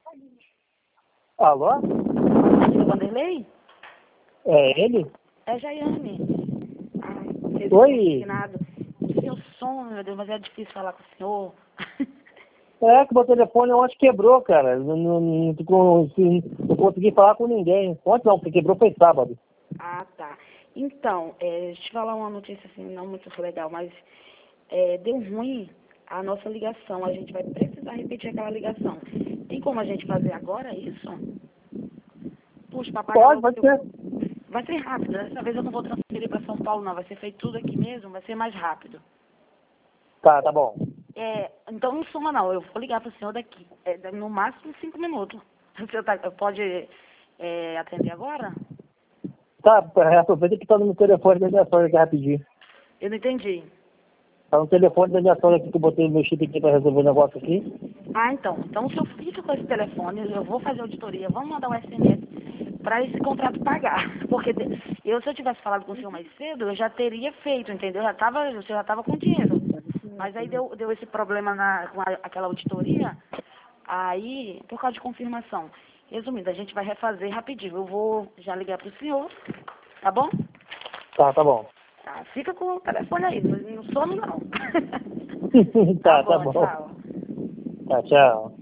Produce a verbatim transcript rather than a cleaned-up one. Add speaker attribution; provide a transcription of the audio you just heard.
Speaker 1: Alô?
Speaker 2: Seu Vanderlei?
Speaker 1: É ele?
Speaker 2: É Jaiane. Ai,
Speaker 1: Oi?
Speaker 2: Seu som, meu Deus, mas é difícil falar com o senhor.
Speaker 1: É que meu telefone ontem quebrou, cara. Não, não, não, não- não consegui falar com ninguém. Ontem não, porque quebrou foi sábado.
Speaker 2: Ah, tá. Então, é, deixa eu te falar uma notícia assim, não muito legal, mas é, deu ruim a nossa ligação. A gente vai precisar repetir aquela ligação. Tem como a gente fazer agora isso? Puxa, para pagar
Speaker 1: Pode,
Speaker 2: logo
Speaker 1: pode
Speaker 2: seu...
Speaker 1: ser.
Speaker 2: Vai ser rápido. Dessa vez eu não vou transferir para São Paulo, não. Vai ser feito tudo aqui mesmo, vai ser mais rápido.
Speaker 1: Tá, tá bom.
Speaker 2: É, então não suma não, eu vou ligar para o senhor daqui, é, no máximo cinco minutos. O senhor tá, pode é, atender agora?
Speaker 1: Tá, é, aproveita que tá no telefone da minha sogra aqui rapidinho.
Speaker 2: Eu não entendi.
Speaker 1: Tá no telefone da minha sogra aqui que eu botei meu chip aqui pra resolver o negócio aqui.
Speaker 2: Ah, então. Então o senhor fica com esse telefone, eu vou fazer auditoria, vamos mandar um S M S para esse contrato pagar. Porque de- eu, se eu tivesse falado com o senhor mais cedo, eu já teria feito, entendeu? Já tava, o senhor já estava com dinheiro. Mas aí deu, deu esse problema na, com a- aquela auditoria, aí, por causa de confirmação. Resumindo, a gente vai refazer rapidinho. Eu vou já ligar para o senhor, tá bom?
Speaker 1: Tá, tá bom.
Speaker 2: Tá, fica com o telefone aí, não, não some não.
Speaker 1: tá, tá
Speaker 2: bom,
Speaker 1: bom.
Speaker 2: tchau.
Speaker 1: Tá, tchau.